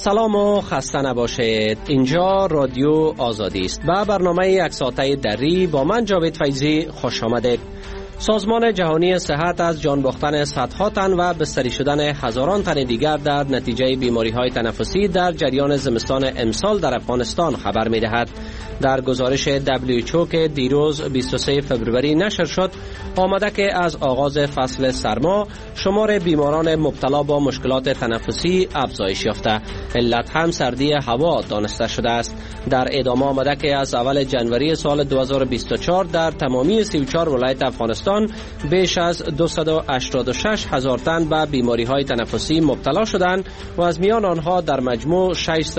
سلام و خسته نباشید. اینجا رادیو آزادی است و برنامه یک ساعته دری با من جاوید فیضی خوش آمدید. سازمان جهانی صحت از جان باختن صدها تن و بستری شدن هزاران تن دیگر در نتیجه بیماری‌های تنفسی در جریان زمستان امسال در افغانستان خبر می‌دهد. در گزارش WHO که دیروز 23 فبروری نشر شد، آمده که از آغاز فصل سرما شمار بیماران مبتلا با مشکلات تنفسی افزایش یافته. علت هم سردی هوا دانسته شده است. در ادامه آمده که از اول جنوری سال 2024 در تمامی 34 ولایت افغانستان بیش از 286 هزار تن به بیماری‌های تنفسی مبتلا شدند و از میان آنها در مجموع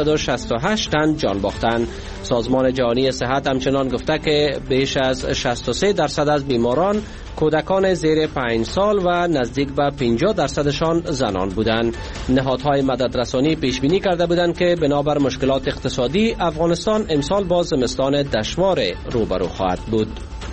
668 تن جان باختند. سازمان جهانی صحت همچنان گفته که بیش از 63% از بیماران کودکان زیر 5 سال و نزدیک به 50%شان زنان بودند. نهادهای مددرسانی پیش بینی کرده بودند که بنابر مشکلات اقتصادی افغانستان امسال با زمستان دشوار روبرو خواهد بود.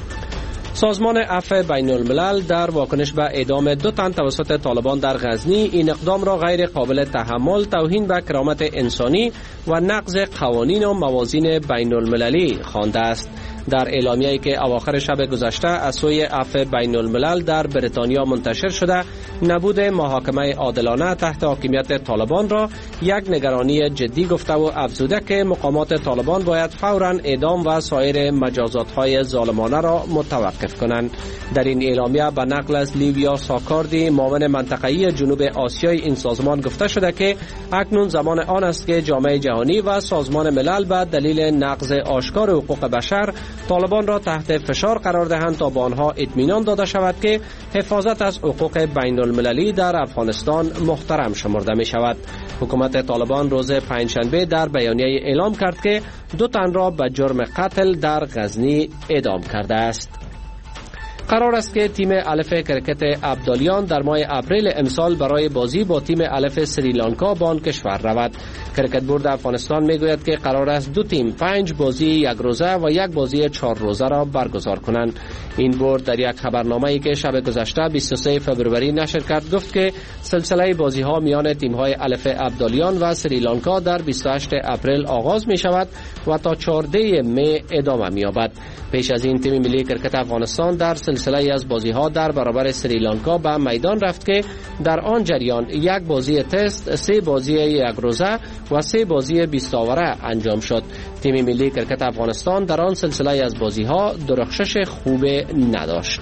سازمان عفو بین الملل در واکنش به اعدام 2 تن توسط طالبان در غزنی این اقدام را غیر قابل تحمل، توهین به کرامت انسانی و نقض قوانین و موازین بین المللی خوانده است. در اعلامیه‌ای که اواخر شب گذشته از سوی عفو بین الملل در بریتانیا منتشر شده، نبود محاکمه عادلانه تحت حاکمیت طالبان را یک نگرانی جدی گفته و افزوده که مقامات طالبان باید فوراً اعدام و سایر مجازات‌های ظالمانه را متوقف کنند. در این اعلامیه به نقل از لیویا ساکاردی، معاون منطقه‌ای جنوب آسیای این سازمان گفته شده که اکنون زمان آن است که جامعه جهانی و سازمان ملل به دلیل نقض آشکار حقوق بشر طالبان را تحت فشار قرار دهند تا به آنها اطمینان داده شود که حفاظت از حقوق بین المللی در افغانستان محترم شمرده می شود. حکومت طالبان روز پنجشنبه در بیانیه اعلام کرد که 2 تن را به جرم قتل در غزنی اعدام کرده است. قرار است که تیم الف کرکت ابدالیان در ماه اپریل امسال برای بازی با تیم الف سریلانکا به آن کشور رود. کرکت بورد افغانستان میگوید که قرار است 2 تیم 5 بازی 1 روزه و 1 بازی 4 روزه را برگزار کنند. این بورد در یک خبرنامه‌ای که شب گذشته 23 فبروری نشر کرد گفت که سلسله بازی‌ها میان تیم‌های الف ابدالیان و سریلانکا در 28 اپریل آغاز می شود و تا 14 می ادامه می‌یابد. پیش از این تیم ملی کرکت افغانستان در سلسله از بازی‌ها در برابر سریلانکا به میدان رفت که در آن جریان 1 بازی تست، 3 بازی 1 روزه و 3 بازی 20 اوره انجام شد. تیم ملی کرکت افغانستان در آن سلسله از بازی‌ها درخشش خوب نداشت.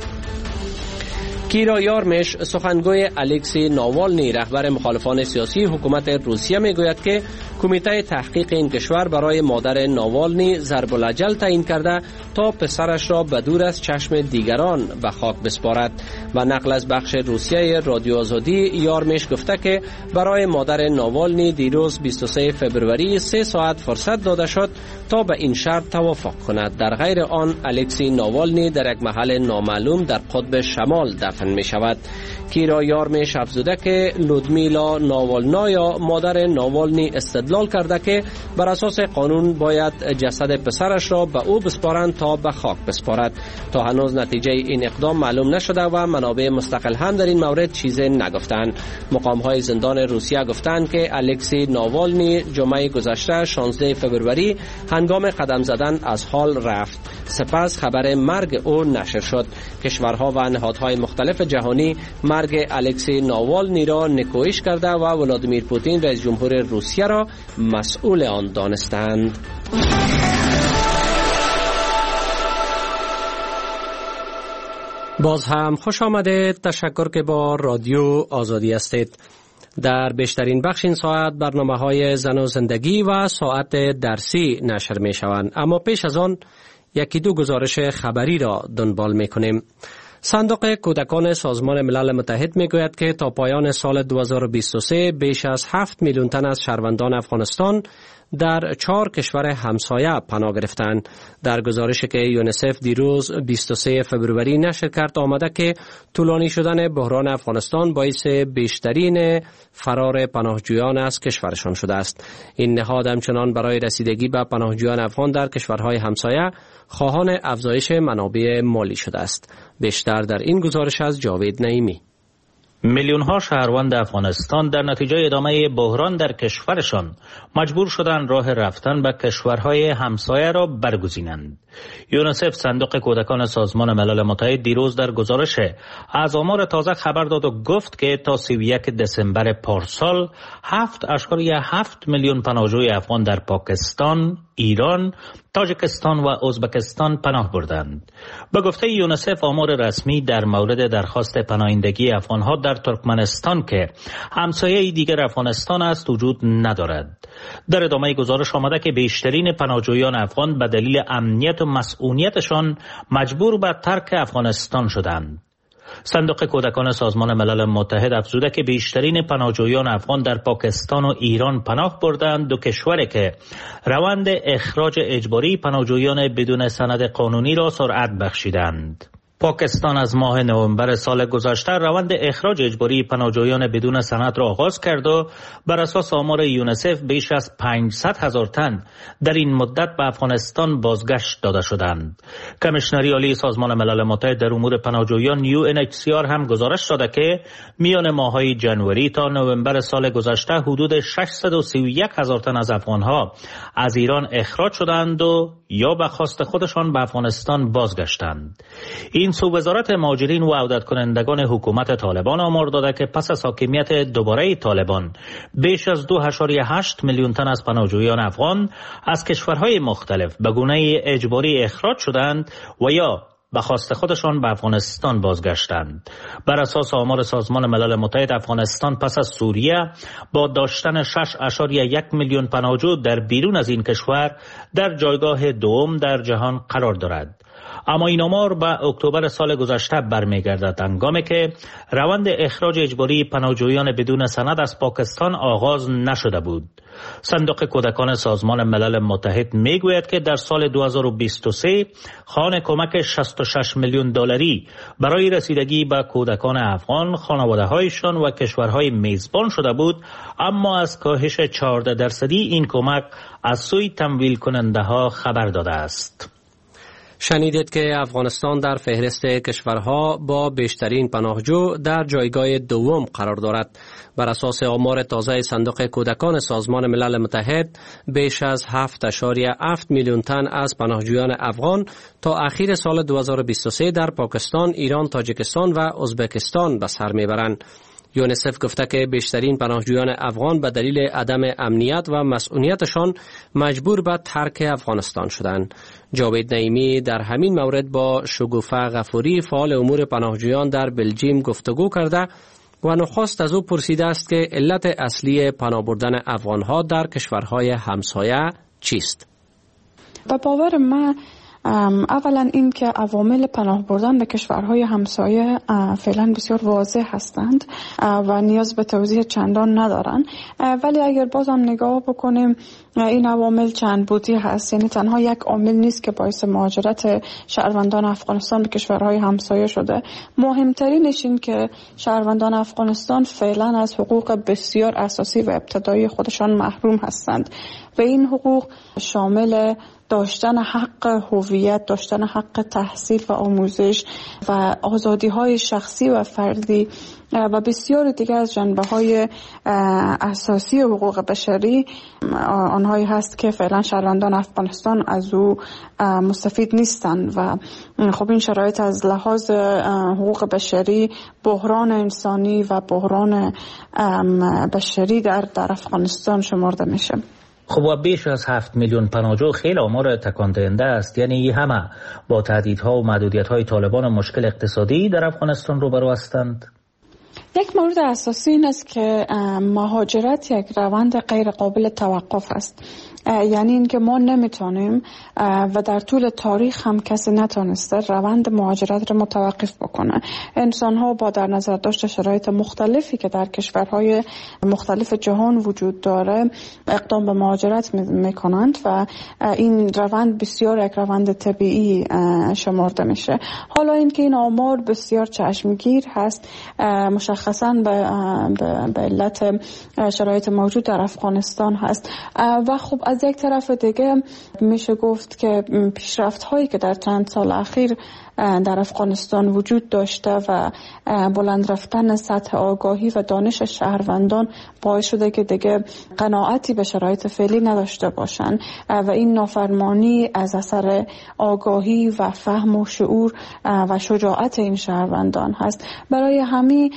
کیرا یارمش، سخنگوی الکسی ناوالنی رهبر مخالفان سیاسی حکومت روسیه میگوید که کمیته تحقیق این کشور برای مادر ناوالنی ضرب الاجل تعیین کرده تا پسرش را به دور از چشم دیگران به خاک بسپارد. و نقل از بخش روسیه رادیو آزادی، یارمش گفته که برای مادر ناوالنی دیروز 23 فبروری 3 ساعت فرصت داده شد تا به این شرط توافق کند. در غیر آن الکسی ناوالنی در یک محل نامعلوم در قطب شمال دفن می شود. کیرا یارمش افزوده که لودمیلا ناوالنایا مادر ناوالنی استدلال کرده که بر اساس قانون باید جسد پسرش را به او بسپارند تا به خاک بسپارد. تا هنوز نتیجه این اقدام معلوم نشده و منابع مستقل هم در این مورد چیزی نگفتند. مقام‌های زندان روسیه گفتند که الکسی ناوالنی جمعه گذشته 16 فبروری هنگام قدم زدن از حال رفت. سپس خبر مرگ او نشر شد. کشورها و نهادهای مختلف جهانی مرگ الکسی ناوالنی را نکوهش کرده و ولادیمیر پوتین رئیس جمهور روسیه را مسئول آن دانستند. باز هم خوش آمدید. تشکر که با رادیو آزادی هستید. در بیشترین بخش این ساعت برنامه‌های زن و زندگی و ساعت درسی نشر می شوند، اما پیش از آن 1-2 گزارش خبری را دنبال می کنیم. صندوق کودکان سازمان ملل متحد می گوید که تا پایان سال 2023 بیش از 7 میلیون تن از شهروندان افغانستان در 4 کشور همسایه پناه گرفتند. در گزارشی که یونیسف دیروز 23 فبروری نشر کرد آمده که طولانی شدن بحران افغانستان باعث بیشترین فرار پناهجویان از کشورشان شده است. این نهاد همچنان برای رسیدگی به پناهجویان افغان در کشورهای همسایه خواهان افزایش منابع مالی شده است. بیشتر در این گزارش از جاوید نعیمی. میلیون‌ها شهروند افغانستان در نتیجه ادامه بحران در کشورشان مجبور شدند راه رفتن به کشورهای همسایه را برگزینند. یونیسف صندوق کودکان سازمان ملل متحد دیروز در گزارش از آمار تازه خبر داد و گفت که تا 31 دسامبر پارسال 7.7 میلیون پناهجوی افغان در پاکستان، ایران، تاجیکستان و ازبکستان پناه بردند. به گفته یونیسف آمار رسمی در مورد درخواست پناهندگی افغانها در ترکمنستان که همسایه دیگر افغانستان است وجود ندارد. در ادامه گزارش آمده که بیشترین پناهجویان افغان به دلیل امنیت و مسئولیتشان مجبور به ترک افغانستان شدند. صندوق کودکان سازمان ملل متحد افزوده که بیشترین پناهجویان افغان در پاکستان و ایران پناه بردند، دو کشوری که روند اخراج اجباری پناهجویان بدون سند قانونی را سرعت بخشیدند. پاکستان از ماه نوامبر سال گذشته روند اخراج اجباری پناهجویان بدون سند را آغاز کرد و بر اساس آمار یونیسف بیش از 500,000 تن در این مدت به افغانستان بازگشت داده شدند. کمیشنری عالی سازمان ملل متحد در امور پناهجویان UNHCR هم گزارش داده که میان ماه‌های جنوری تا نوامبر سال گذشته حدود 631,000 تن از افغانها از ایران اخراج شدند و یا به خواست خودشان به افغانستان بازگشتند. این سو وزارت مهاجرین و عودت کنندگان حکومت طالبان آمار داده که پس از حاکمیت دوباره طالبان بیش از 2.8 میلیون تن از پناهجویان افغان از کشورهای مختلف به گونه اجباری اخراج شدند و یا به خواست خودشان به افغانستان بازگشتند. بر اساس آمار سازمان ملل متحد افغانستان پس از سوریه با داشتن 6.1 میلیون پناهجو در بیرون از این کشور در جایگاه دوم در جهان قرار دارد. اما این آمار به اکتبر سال گذشته برمیگردد، هنگامی که روند اخراج اجباری پناهجویان بدون سند از پاکستان آغاز نشده بود. صندوق کودکان سازمان ملل متحد میگوید که در سال 2023 خوان کمک 66 میلیون دلاری برای رسیدگی به کودکان افغان، خانواده‌هایشان و کشورهای میزبان شده بود، اما از کاهش 14% این کمک از سوی تمویل کننده ها خبر داده است. شنیدید که افغانستان در فهرست کشورها با بیشترین پناهجو در جایگاه دوم قرار دارد. بر اساس آمار تازه صندوق کودکان سازمان ملل متحد بیش از 7.7 میلیون تن از پناهجویان افغان تا اخیر سال 2023 در پاکستان، ایران، تاجیکستان و ازبکستان به سر میبرند. یونیسف گفته که بیشترین پناهجویان افغان به دلیل عدم امنیت و مسئولیتشان مجبور به ترک افغانستان شدند. جاوید نعیمی در همین مورد با شگوفه غفوری فعال امور پناهجویان در بلژیم گفتگو کرده و نخست از او پرسیده است که علت اصلی پناه بردن افغانها در کشورهای همسایه چیست؟ به باور من اولا این که عوامل پناه بردن به کشورهای همسایه فعلا بسیار واضح هستند و نیاز به توضیح چندان ندارن، ولی اگر بازم نگاه بکنیم این عوامل چند بودی هست، یعنی تنها یک عامل نیست که باعث مهاجرت شهروندان افغانستان به کشورهای همسایه شده. مهمترینش این که شهروندان افغانستان فعلا از حقوق بسیار اساسی و ابتدایی خودشان محروم هستند و این حقوق شامل داشتن حق هویت، داشتن حق تحصیل و آموزش و آزادی‌های شخصی و فردی و بسیار دیگر از جنبه‌های اساسی حقوق بشری آنهایی هست که فعلا شهروندان افغانستان از او مستفید نیستند و خب این شرایط از لحاظ حقوق بشری بحران انسانی و بحران بشری در افغانستان شمرده میشه. خب و بیش از 7 میلیون پناهجو خیلی آمار تکان دهنده است، یعنی همه با تهدیدها و محدودیت‌های طالبان و مشکل اقتصادی در افغانستان روبرو هستند. یک مورد اساسی این است که مهاجرت یک روند غیر قابل توقف است، یعنی اینکه ما نمیتونیم و در طول تاریخ هم کسی نتونسته روند مهاجرت رو متوقف بکنه. انسان ها با در نظر داشت شرایط مختلفی که در کشورهای مختلف جهان وجود داره اقدام به مهاجرت میکنند و این روند بسیار یک روند طبیعی شمرده میشه. حالا اینکه این آمار بسیار چشمگیر هست مشخصاً به علت شرایط موجود در افغانستان هست و خب از از یک طرف دیگه میشه گفت که پیشرفت هایی که در چند سال اخیر در افغانستان وجود داشته و بلند رفتن سطح آگاهی و دانش شهروندان باعث شده که دیگه قناعتی به شرایط فعلی نداشته باشن و این نافرمانی از اثر آگاهی و فهم و شعور و شجاعت این شهروندان هست. برای همین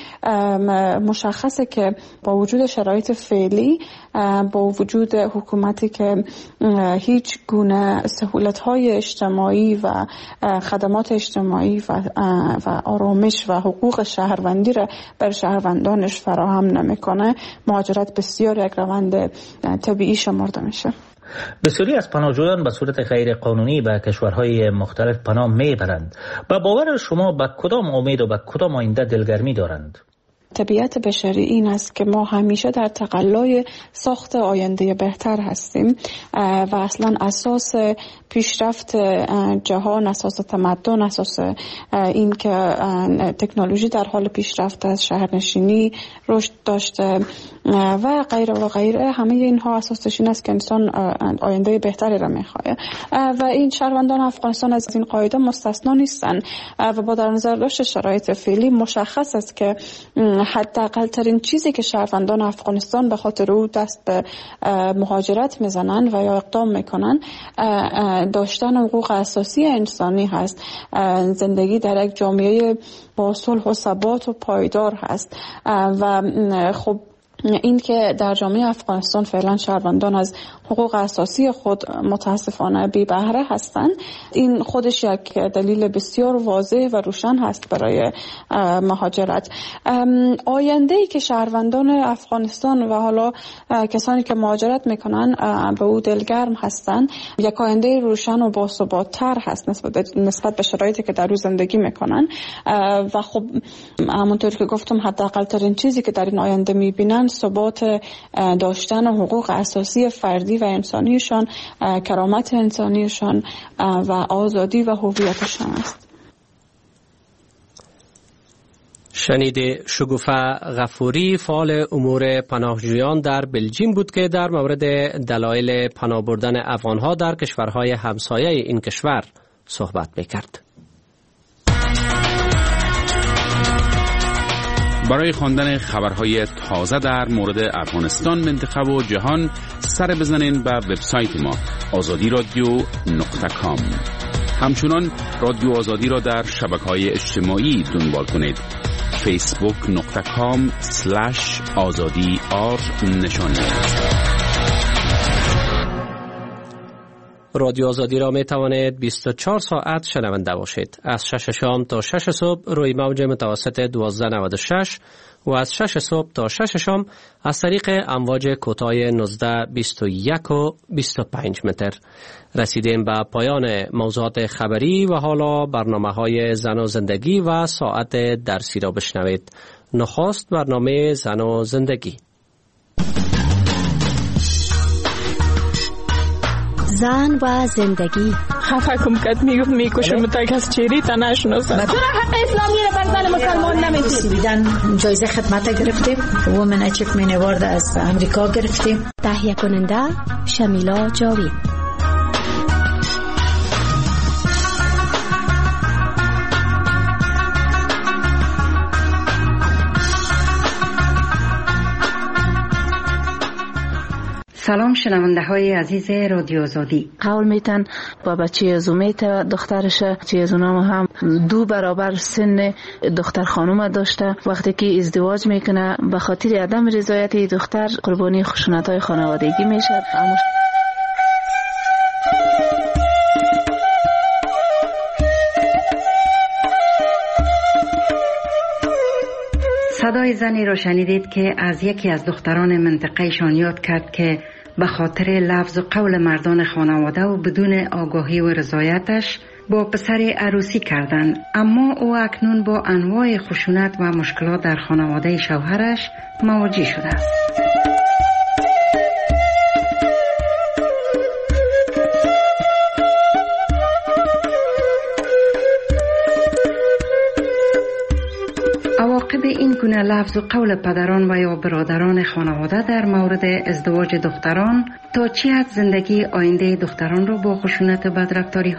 مشخصه که با وجود شرایط فعلی، با وجود حکومتی که هیچ گونه سهولت‌های اجتماعی و خدمات اجتماعی و آرامش و حقوق شهروندی را بر شهروندانش فراهم نمیکنه، مهاجرت بسیار یک روند طبیعی شمرده میشه. بسیاری از پناهجویان به صورت غیر قانونی به کشورهای مختلف پناه میبرند. با باور شما به کدام امید و به کدام آینده دلگرمی دارند؟ طبیعت بشری این است که ما همیشه در تقلای ساخت آینده بهتر هستیم و اصلا اساس پیشرفت جهان، اساس تمدن، اساس این که تکنولوژی در حال پیشرفت است، شهرنشینی رشد داشته و غیره و غیره، همه اینها اساسش این است که انسان آینده بهتری را میخواد و این شهروندان افغانستان از این قاعده مستثنا نیستن و با در نظر داشت شرایط فعلی مشخص است که حداقل ترین چیزی که شهروندان افغانستان به خاطر او دست به مهاجرت میزنن و یا اقدام میکنن داشتن حقوق اساسی انسانی هست. زندگی در یک جامعه با صلح و ثبات و پایدار هست و خب این که در جامعه افغانستان فعلا شهروندان از حقوق اساسی خود متاسفانه بی بهره هستند، این خودش یک دلیل بسیار واضح و روشن هست برای مهاجرت. آینده ای که شهروندان افغانستان و حالا کسانی که مهاجرت میکنن به او دلگرم هستند، یک آینده روشن و باثبات‌تر هست نسبت به شرایطی که در او زندگی میکنن و خب همونطور که گفتم حداقل ترین چیزی که در این آینده میبینن ثبات داشتن حقوق اساسی فردی و انسانیشان، کرامت انسانیشان و آزادی و هویتشان است. شنیده شگوفه غفوری، فعال امور پناهجویان در بلژیم بود که در مورد دلایل پناه بردن افغانها در کشورهای همسایه این کشور صحبت میکرد. برای خواندن خبرهای تازه در مورد افغانستان، منطقه و جهان سر بزنین به وبسایت ما azadi.radio.com. همچنان رادیو آزادی را در شبکه‌های اجتماعی دنبال کنید. facebook.com/azadi_r رادیو آزادی را می توانید 24 ساعت شنونده باشید. از 6 شام تا 6 صبح روی موج متوسط 1296 و از 6 صبح تا 6 شام از طریق امواج کوتاه 19، 21 و 25 متر. رسیدیم به پایان موضوعات خبری و حالا برنامه‌های زن و زندگی و ساعت درسی را بشنوید. نخست برنامه زن و زندگی. زن و زندگی. خفه کم کد میکشم تا کس چیری تا نشناسم. چرا حق اسلامی را بر زن مسلمان نمیدید؟ جایزه خدمت گرفتیم. وومن اچیومنت اوارد از امریکا گرفتیم. تهیه کننده شمیلا جاوید. سلام شنونده های عزیز رادیو آزادی. قول میتن با بچه ازومیت دخترشه، بچه ازونام هم 2 برابر سن دختر خانوم داشته. وقتی که ازدواج میکنه به خاطر عدم رضایت دختر قربانی خشونت های خانوادگی میشه. صدای زنی را شنیدید که از یکی از دختران منطقه شان یاد کرد که به خاطر لفظ و قول مردان خانواده و بدون آگاهی و رضایتش با پسر عروسی کردند، اما او اکنون با انواع خشونت و مشکلات در خانواده شوهرش مواجه شده است. عواقب این گونه لفظ و قول پدران و یا برادران خانواده در مورد ازدواج دختران تا چه حد زندگی آینده دختران را با خشونت و بدرفتاری